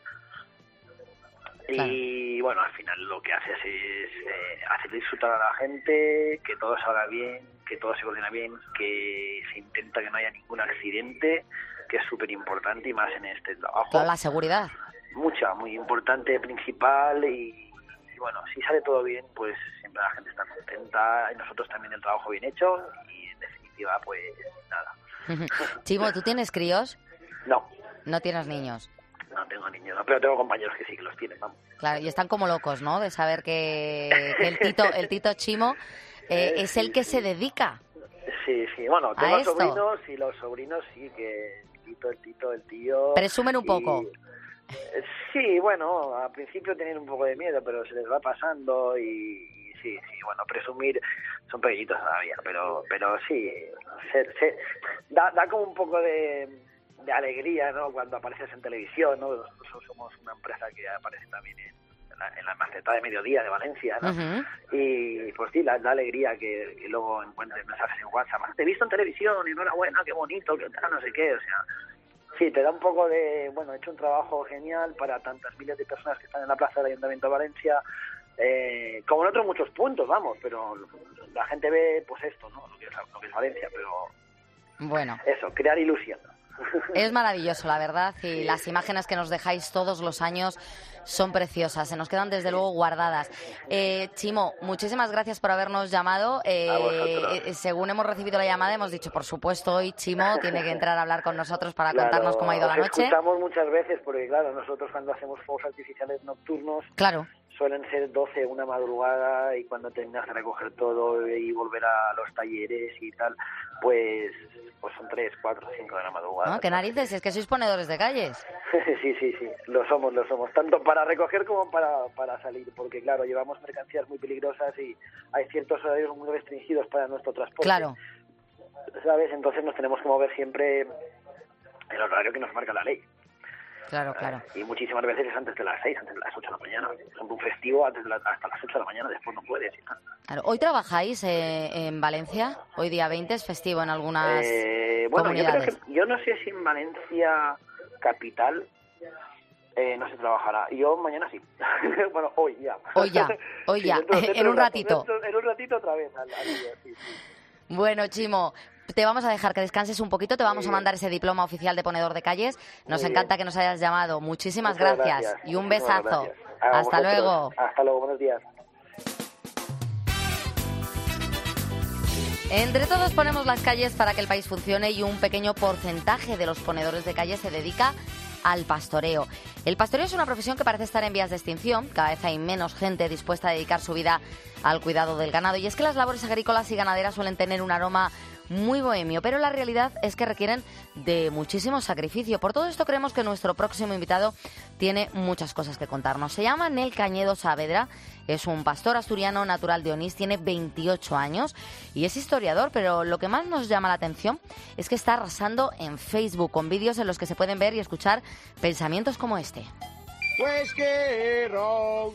Claro. Y bueno, al final lo que haces es hacer disfrutar a la gente, que todo salga bien, que todo se coordina bien, que se intenta que no haya ningún accidente, que es súper importante y más en este trabajo. Toda la seguridad. Mucha, muy importante, principal y bueno, si sale todo bien, pues siempre la gente está contenta y nosotros también el trabajo bien hecho y en definitiva, pues nada. Chimo, ¿tú tienes críos? No. No tienes niños. No tengo niños, no, pero tengo compañeros que sí que los tienen, vamos. Claro, y están como locos, ¿no? De saber que el Tito Chimo es el que se dedica. Sí, bueno, tengo sobrinos y los sobrinos sí que el tío... Presumen un poco. Sí, bueno, al principio tenían un poco de miedo, pero se les va pasando y sí, bueno, presumir son pequeñitos todavía, pero sí, da como un poco de alegría, ¿no? Cuando apareces en televisión, ¿no? Nosotros somos una empresa que aparece también en la Maceta de Mediodía de Valencia, ¿no? Uh-huh. Y pues sí, da alegría que luego encuentres mensajes en WhatsApp. Te he visto en televisión, enhorabuena, qué bonito, qué tal, no sé qué, o sea... Sí, te da un poco de... Bueno, he hecho un trabajo genial para tantas miles de personas que están en la plaza del Ayuntamiento de Valencia, como en otros muchos puntos, vamos, pero la gente ve, pues esto, ¿no? Lo que es Valencia, pero... Bueno. Eso, crear ilusión. Es maravilloso, la verdad, y las imágenes que nos dejáis todos los años son preciosas, se nos quedan desde luego guardadas. Chimo, muchísimas gracias por habernos llamado. Según hemos recibido la llamada, hemos dicho, por supuesto, hoy Chimo tiene que entrar a hablar con nosotros para contarnos cómo ha ido la noche. Escuchamos muchas veces, porque claro, nosotros cuando hacemos fuegos artificiales nocturnos, suelen ser 12, una madrugada, y cuando terminas de recoger todo y volver a los talleres y tal, pues son 3, 4, 5 de la madrugada. ¿No? ¿Qué narices? Es que sois ponedores de calles. Sí, lo somos, tanto para recoger como para salir, porque claro, llevamos mercancías muy peligrosas y hay ciertos horarios muy restringidos para nuestro transporte. Claro. ¿Sabes? Entonces nos tenemos que mover siempre el horario que nos marca la ley. Claro. Y muchísimas veces es antes de las 6, antes de las 8 de la mañana. Por ejemplo, un festivo hasta las 8 de la mañana, después no puedes y tal. Claro. ¿Hoy trabajáis en Valencia? Hoy día 20 es festivo en algunas comunidades. Yo no sé si en Valencia capital no se trabajará. Yo mañana sí. Bueno, hoy ya. Hoy ya. En un ratito. En un ratito otra vez al día, sí. Bueno, Chimo, te vamos a dejar que descanses un poquito, te vamos a mandar ese diploma oficial de ponedor de calles. Nos encanta que nos hayas llamado. Muchísimas gracias y un besazo. Hasta luego. Hasta luego, buenos días. Entre todos ponemos las calles para que el país funcione y un pequeño porcentaje de los ponedores de calles se dedica al pastoreo. El pastoreo es una profesión que parece estar en vías de extinción. Cada vez hay menos gente dispuesta a dedicar su vida al cuidado del ganado. Y es que las labores agrícolas y ganaderas suelen tener un aroma muy bohemio, pero la realidad es que requieren de muchísimo sacrificio. Por todo esto creemos que nuestro próximo invitado tiene muchas cosas que contarnos. Se llama Nel Cañedo Saavedra, es un pastor asturiano natural de Onís, tiene 28 años y es historiador, pero lo que más nos llama la atención es que está arrasando en Facebook con vídeos en los que se pueden ver y escuchar pensamientos como este. Huesquerón.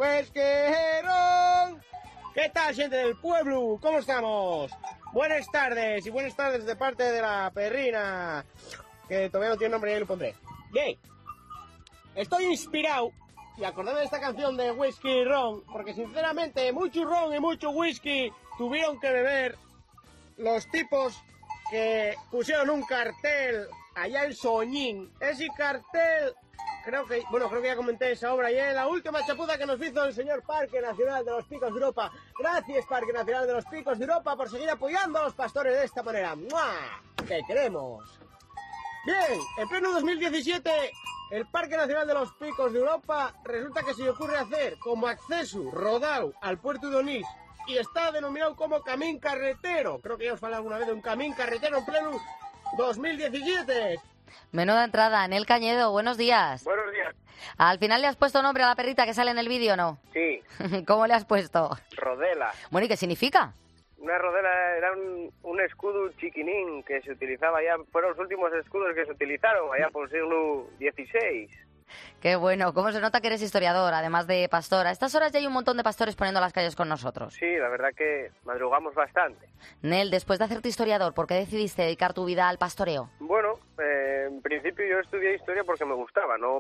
¿Qué tal, gente del pueblo? ¿Cómo estamos? Buenas tardes de parte de la perrina, que todavía no tiene nombre y ahí lo pondré. Bien, estoy inspirado y acordándome de esta canción de Whisky Ron, porque sinceramente mucho ron y mucho whisky tuvieron que beber los tipos que pusieron un cartel allá en Soñín. Ese cartel... Creo que ya comenté esa obra y es la última chapuza que nos hizo el señor Parque Nacional de los Picos de Europa. Gracias, Parque Nacional de los Picos de Europa, por seguir apoyando a los pastores de esta manera. ¡Mua! ¡Te queremos! Bien, en pleno 2017, el Parque Nacional de los Picos de Europa resulta que se le ocurre hacer como acceso rodado al puerto de Onís y está denominado como camín carretero. Creo que ya os falé alguna vez de un camín carretero en pleno 2017. Menuda entrada, Nel Cañedo, buenos días. Buenos días. ¿Al final le has puesto nombre a la perrita que sale en el vídeo o no? Sí. ¿Cómo le has puesto? Rodela. Bueno, ¿y qué significa? Una rodela era un escudo chiquinín que se utilizaba ya, fueron los últimos escudos que se utilizaron allá por el siglo XVI. Qué bueno, cómo se nota que eres historiador, además de pastor. A estas horas ya hay un montón de pastores poniendo las calles con nosotros. Sí, la verdad que madrugamos bastante. Nel, después de hacerte historiador, ¿por qué decidiste dedicar tu vida al pastoreo? Bueno, en principio yo estudié historia porque me gustaba, no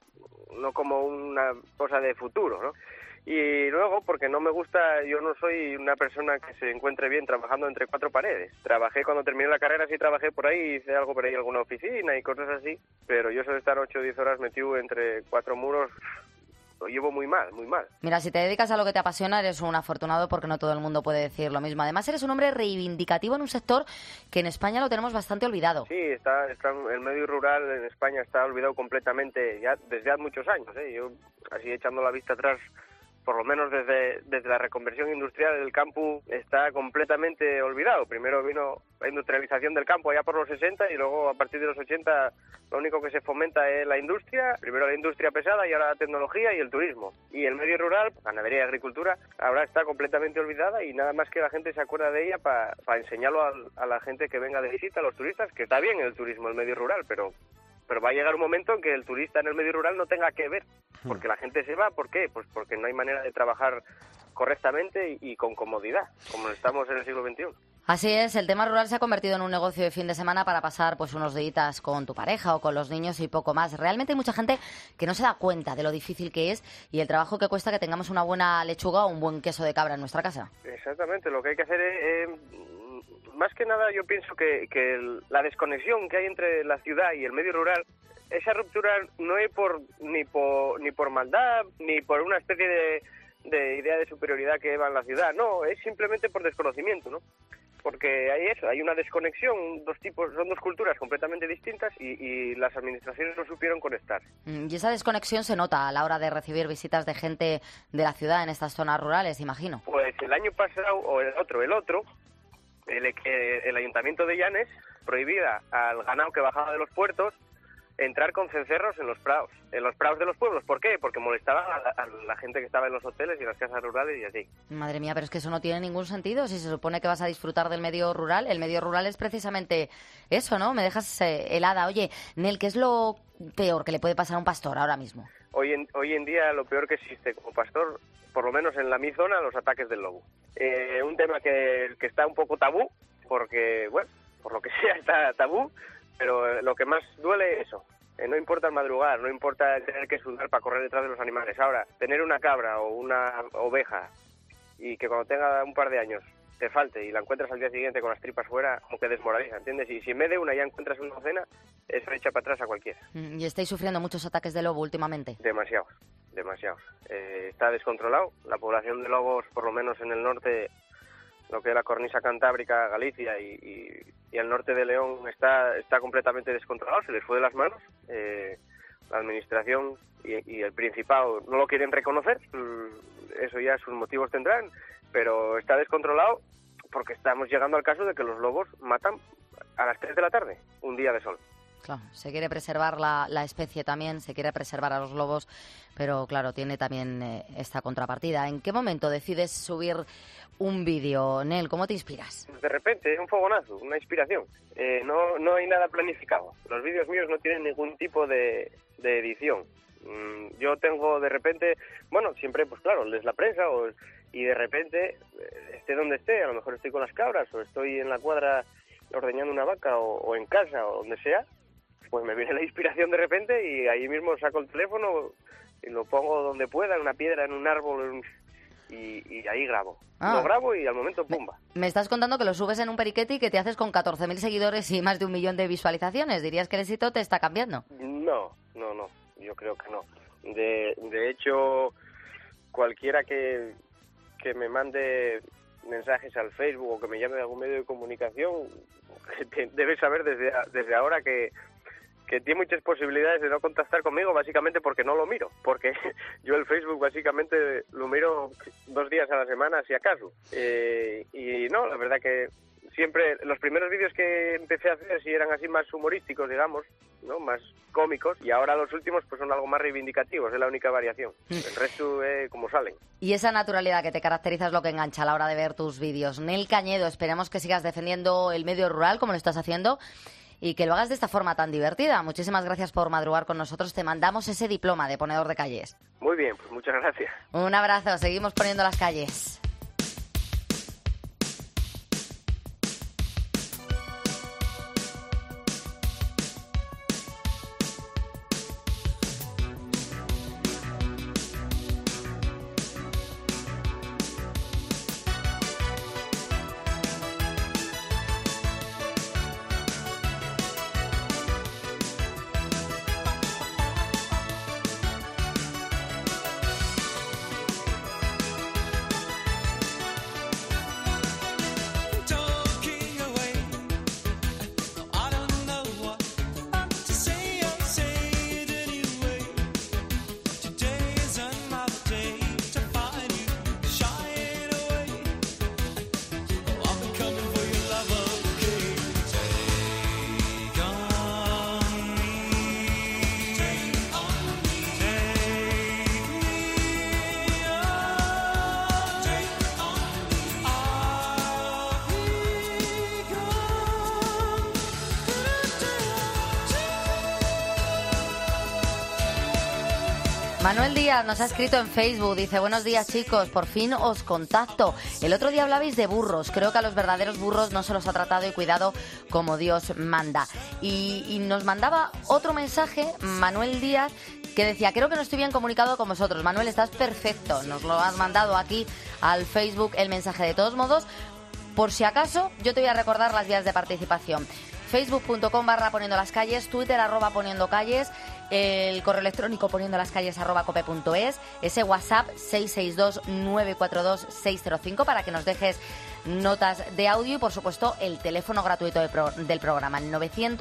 como una cosa de futuro, ¿no? Y luego, porque no me gusta, yo no soy una persona que se encuentre bien trabajando entre cuatro paredes. Trabajé cuando terminé la carrera, sí trabajé por ahí, hice algo por ahí, alguna oficina y cosas así, pero yo soy estar 8 o 10 horas metido entre cuatro muros, lo llevo muy mal, muy mal. Mira, si te dedicas a lo que te apasiona, eres un afortunado porque no todo el mundo puede decir lo mismo. Además, eres un hombre reivindicativo en un sector que en España lo tenemos bastante olvidado. Sí, está el medio rural en España está olvidado completamente ya desde hace muchos años, ¿eh? Yo, así echando la vista atrás, por lo menos desde la reconversión industrial, el campo está completamente olvidado. Primero vino la industrialización del campo allá por los 60 y luego a partir de los 80 lo único que se fomenta es la industria, primero la industria pesada y ahora la tecnología y el turismo. Y el medio rural, ganadería y agricultura, ahora está completamente olvidada y nada más que la gente se acuerda de ella para enseñarlo a la gente que venga de visita, a los turistas, que está bien el turismo, el medio rural, pero va a llegar un momento en que el turista en el medio rural no tenga que ver, porque la gente se va. ¿Por qué? Pues porque no hay manera de trabajar correctamente y con comodidad, como estamos en el siglo XXI. Así es, el tema rural se ha convertido en un negocio de fin de semana para pasar pues unos días con tu pareja o con los niños y poco más. Realmente hay mucha gente que no se da cuenta de lo difícil que es y el trabajo que cuesta que tengamos una buena lechuga o un buen queso de cabra en nuestra casa. Exactamente, lo que hay que hacer es más que nada yo pienso que la desconexión que hay entre la ciudad y el medio rural, esa ruptura no es ni por maldad, ni por una especie de idea de superioridad que lleva en la ciudad, no, es simplemente por desconocimiento, ¿no? Porque hay una desconexión, son dos culturas completamente distintas y las administraciones no supieron conectar. Y esa desconexión se nota a la hora de recibir visitas de gente de la ciudad en estas zonas rurales, imagino. Pues el año pasado, o el otro, el Ayuntamiento de Llanes prohibía al ganado que bajaba de los puertos entrar con cencerros en los prados de los pueblos. ¿Por qué? Porque molestaban a la gente que estaba en los hoteles y en las casas rurales y así. Madre mía, pero es que eso no tiene ningún sentido. Si se supone que vas a disfrutar del medio rural, el medio rural es precisamente eso, ¿no? Me dejas helada. Oye, Nel, ¿qué es lo peor que le puede pasar a un pastor ahora mismo? Hoy en día lo peor que existe como pastor, por lo menos en mi zona, los ataques del lobo. Un tema que está un poco tabú, porque, bueno, por lo que sea está tabú, pero lo que más duele es eso. No importa el madrugar, no importa tener que sudar para correr detrás de los animales. Ahora, tener una cabra o una oveja y que cuando tenga un par de años te falte y la encuentras al día siguiente con las tripas fuera, como que desmoraliza, ¿entiendes? Y si en vez de una ya encuentras una docena, eso echa para atrás a cualquiera. ¿Y estáis sufriendo muchos ataques de lobo últimamente? Demasiados. Está descontrolado. La población de lobos, por lo menos en el norte, lo que es la cornisa cantábrica, Galicia y el norte de León, está completamente descontrolado, se les fue de las manos. La administración y el Principado no lo quieren reconocer, eso ya sus motivos tendrán, pero está descontrolado porque estamos llegando al caso de que los lobos matan a las 3 de la tarde, un día de sol. Claro, se quiere preservar la especie también, se quiere preservar a los lobos, pero claro, tiene también esta contrapartida. ¿En qué momento decides subir un vídeo, Nel? ¿Cómo te inspiras? De repente, un fogonazo, una inspiración. No hay nada planificado. Los vídeos míos no tienen ningún tipo de edición. Yo tengo de repente, bueno, siempre, pues claro, lees la prensa y de repente, esté donde esté, a lo mejor estoy con las cabras o estoy en la cuadra ordeñando una vaca o en casa o donde sea, pues me viene la inspiración de repente y ahí mismo saco el teléfono y lo pongo donde pueda, en una piedra, en un árbol, y ahí grabo. Lo grabo y al momento ¡pumba! Me estás contando que lo subes en un periquete y que te haces con 14.000 seguidores y más de 1 millón de visualizaciones. ¿Dirías que el éxito te está cambiando? No, yo creo que no. De hecho, cualquiera que me mande mensajes al Facebook o que me llame de algún medio de comunicación debe saber desde ahora que tiene muchas posibilidades de no contactar conmigo, básicamente porque no lo miro, porque yo el Facebook básicamente lo miro 2 días a la semana, si acaso. Y no, la verdad que siempre, los primeros vídeos que empecé a hacer sí eran así más humorísticos, digamos, ¿no? Más cómicos, y ahora los últimos pues son algo más reivindicativos, es la única variación. El resto como salen. Y esa naturalidad que te caracteriza es lo que engancha a la hora de ver tus vídeos. Nel Cañedo, esperemos que sigas defendiendo el medio rural como lo estás haciendo y que lo hagas de esta forma tan divertida. Muchísimas gracias por madrugar con nosotros. Te mandamos ese diploma de ponedor de calles. Muy bien, pues muchas gracias. Un abrazo, seguimos poniendo las calles. Manuel Díaz nos ha escrito en Facebook, dice: buenos días chicos, por fin os contacto. El otro día hablabais de burros, creo que a los verdaderos burros no se los ha tratado y cuidado como Dios manda. Y nos mandaba otro mensaje, Manuel Díaz, que decía: creo que no estoy bien comunicado con vosotros. Manuel, estás perfecto, nos lo has mandado aquí al Facebook el mensaje. De todos modos, por si acaso, yo te voy a recordar las vías de participación. Facebook.com/poniendo las calles, Twitter @poniendo calles, el correo electrónico poniendolascalles@cope.es, ese WhatsApp 662-942-605 para que nos dejes notas de audio y, por supuesto, el teléfono gratuito del programa, el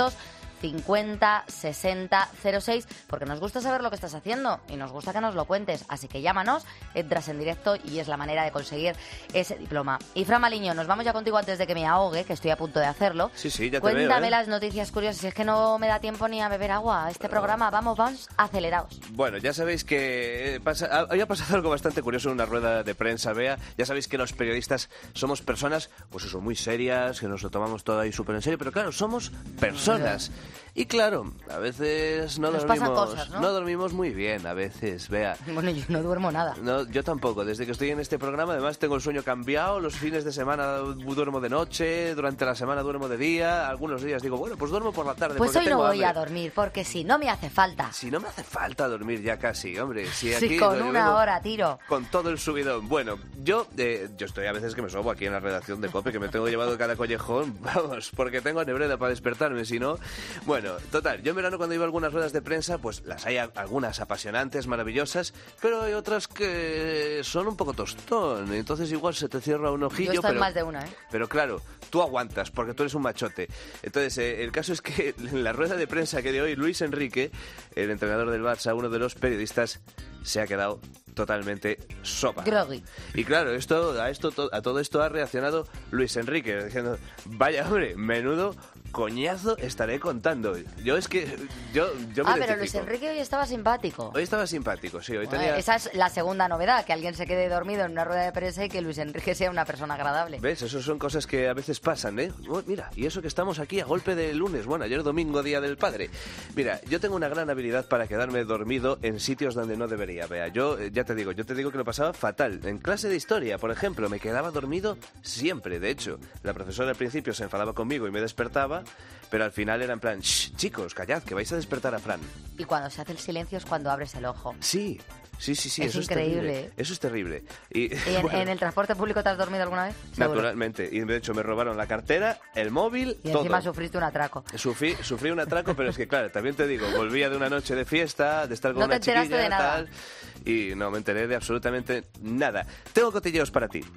950-60-06, porque nos gusta saber lo que estás haciendo y nos gusta que nos lo cuentes. Así que llámanos, entras en directo y es la manera de conseguir ese diploma. Y Fran Maliño, nos vamos ya contigo antes de que me ahogue, que estoy a punto de hacerlo. Sí, ya te Cuéntame veo, las noticias curiosas, es que no me da tiempo ni a beber agua. Este programa, vamos acelerados. Bueno, ya sabéis que hoy ha pasado algo bastante curioso en una rueda de prensa, Bea. Ya sabéis que los periodistas somos personas, pues eso, muy serias, que nos lo tomamos todo ahí súper en serio, pero claro, somos personas. Y claro, a veces no dormimos muy bien, a veces, Bea. Bueno, yo no duermo nada. No, yo tampoco. Desde que estoy en este programa, además, tengo el sueño cambiado. Los fines de semana duermo de noche, durante la semana duermo de día. Algunos días digo, bueno, pues duermo por la tarde. Pues hoy no voy hambre. a dormir, porque si no me hace falta. Si no me hace falta dormir ya casi, hombre. Si sí, aquí con una hora tiro. Con todo el subidón. Bueno, yo estoy a veces que me sobo aquí en la redacción de COPE, que me tengo llevado cada collejón, vamos, porque tengo nebreda para despertarme, si no. Bueno, total, yo en verano cuando iba a algunas ruedas de prensa, pues las hay algunas apasionantes, maravillosas, pero hay otras que son un poco tostón, entonces igual se te cierra un ojillo. Yo estoy en más de una, ¿eh? Pero claro, tú aguantas, porque tú eres un machote. Entonces, el caso es que en la rueda de prensa que dio hoy, Luis Enrique, el entrenador del Barça, uno de los periodistas, se ha quedado totalmente sopa. Groggy. Y claro, a todo esto ha reaccionado Luis Enrique, diciendo: vaya hombre, menudo coñazo estaré contando. Yo me pero Luis Enrique hoy estaba simpático. Hoy estaba simpático, sí. Hoy tenía... Esa es la segunda novedad, que alguien se quede dormido en una rueda de prensa y que Luis Enrique sea una persona agradable. ¿Ves? Esas son cosas que a veces pasan, ¿eh? Oh, mira, y eso que estamos aquí a golpe de lunes. Bueno, ayer domingo, Día del Padre. Mira, yo tengo una gran habilidad para quedarme dormido en sitios donde no debería. Vea, yo ya te digo que lo pasaba fatal. En clase de historia, por ejemplo, me quedaba dormido siempre. De hecho, la profesora al principio se enfadaba conmigo y me despertaba, pero al final era en plan: shh, chicos, callad, que vais a despertar a Fran. Y cuando se hace el silencio es cuando abres el ojo. Sí. Es eso increíble. Eso es terrible. ¿Y en el transporte público te has dormido alguna vez? Naturalmente. Y de hecho me robaron la cartera, el móvil, y todo. Encima sufriste un atraco. Sufrí un atraco, pero es que claro, también te digo, volvía de una noche de fiesta, de estar con una chiquilla de nada. Tal, y no me enteré de absolutamente nada. Tengo cotilleos para ti.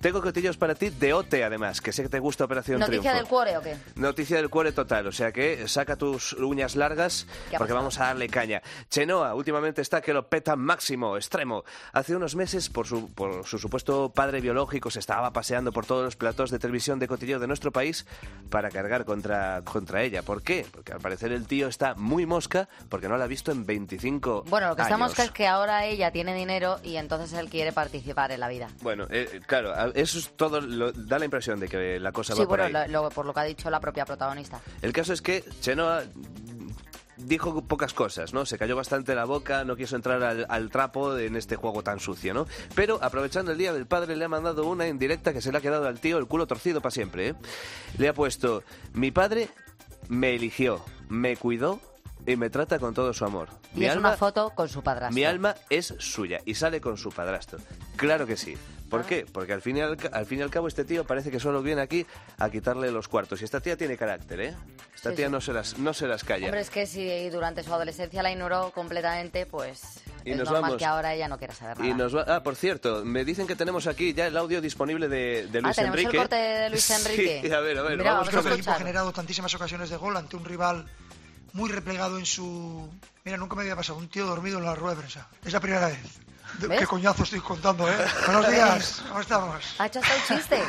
tengo cotilleos para ti de OTE, además, que sé que te gusta Operación ¿Noticia Triunfo. del cuore o qué? Noticia del cuore total, o sea que saca tus uñas largas porque vamos a darle caña. Chenoa últimamente está que lo peta máximo, extremo. Hace unos meses, por su supuesto padre biológico, se estaba paseando por todos los platós de televisión de cotilleo de nuestro país para cargar contra ella. ¿Por qué? Porque al parecer el tío está muy mosca porque no la ha visto en 25 Bueno, lo que está años. mosca es que ahora ella tiene dinero y entonces él quiere participar en la vida. Bueno, claro, eso es todo, da la impresión de que la cosa va por ahí. Sí, bueno, por lo que ha dicho la propia protagonista. El caso es que Chenoa dijo pocas cosas, ¿no? Se cayó bastante la boca, no quiso entrar al trapo en este juego tan sucio, ¿no? Pero, aprovechando el Día del Padre, le ha mandado una indirecta que se le ha quedado al tío el culo torcido para siempre, ¿eh? Le ha puesto: mi padre me eligió, me cuidó y me trata con todo su amor. Y es una foto con su padrastro. Mi alma es suya y sale con su padrastro. Claro que sí. ¿Por qué? Porque al fin y al cabo este tío parece que solo viene aquí a quitarle los cuartos. Y esta tía tiene carácter, ¿eh? Esta tía. No se las calla. Hombre, es que si durante su adolescencia la ignoró completamente, pues es normal que ahora ella no quiera saber nada. Por cierto, me dicen que tenemos aquí ya el audio disponible de Luis ¿tenemos Enrique. el corte de Luis Enrique? Sí, a ver. Mira, vamos a escuchar. El equipo ha generado tantísimas ocasiones de gol ante un rival muy replegado en su... Mira, nunca me había pasado un tío dormido en la rueda de prensa. Es la primera vez. ¿Ves? Qué coñazo estoy contando, ¿eh? Buenos días, ¿cómo estamos? ¿Ha hecho hasta un chiste?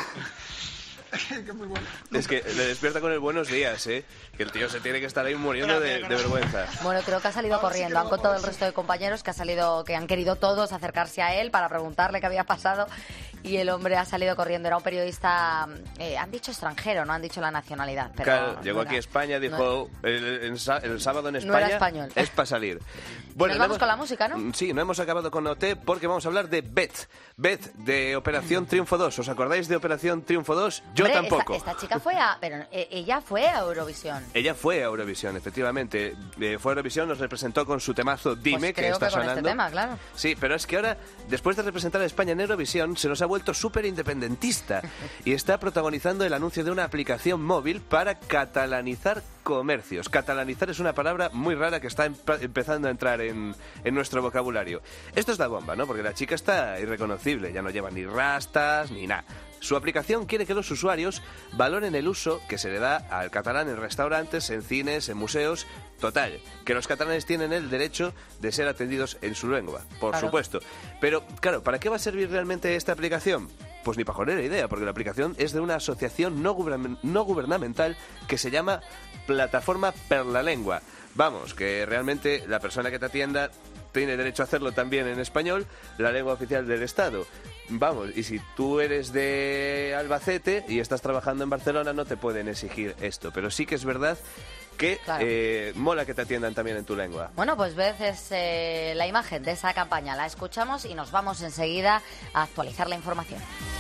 Muy bueno. Es que le despierta con el buenos días, ¿eh? Que el tío se tiene que estar ahí muriendo de vergüenza. Bueno, creo que ha salido corriendo. Han contado el resto de compañeros que han querido todos acercarse a él para preguntarle qué había pasado y el hombre ha salido corriendo. Era un periodista, han dicho extranjero, no han dicho la nacionalidad. Pero claro, llegó aquí a España, dijo el sábado en España no era español. Es para salir. Bueno, nos vamos con la música, ¿no? Sí, no hemos acabado con OT porque vamos a hablar de Beth. Beth, de Operación Triunfo 2. ¿Os acordáis de Operación Triunfo 2? Yo Hombre, tampoco. Esta chica ella fue a Eurovisión. Ella fue a Eurovisión, efectivamente. Fue a Eurovisión, nos representó con su temazo Dime, pues creo que está con sonando. Este tema, claro. Sí, pero es que ahora, después de representar a España en Eurovisión, se nos ha vuelto súper independentista y está protagonizando el anuncio de una aplicación móvil para catalanizar comercios. Catalanizar es una palabra muy rara que está empezando a entrar en nuestro vocabulario. Esto es la bomba, ¿no? Porque la chica está irreconocible, ya no lleva ni rastas ni nada. Su aplicación quiere que los usuarios valoren el uso que se le da al catalán en restaurantes, en cines, en museos. Total, que los catalanes tienen el derecho de ser atendidos en su lengua, por supuesto. Pero, claro, ¿para qué va a servir realmente esta aplicación? Pues ni pajolera idea, porque la aplicación es de una asociación no gubernamental que se llama Plataforma per la Lengua. Vamos, que realmente la persona que te atienda tiene derecho a hacerlo también en español, la lengua oficial del Estado. Vamos, y si tú eres de Albacete y estás trabajando en Barcelona, no te pueden exigir esto. Pero sí que es verdad que mola que te atiendan también en tu lengua. Bueno, pues Beth es la imagen de esa campaña. La escuchamos y nos vamos enseguida a actualizar la información.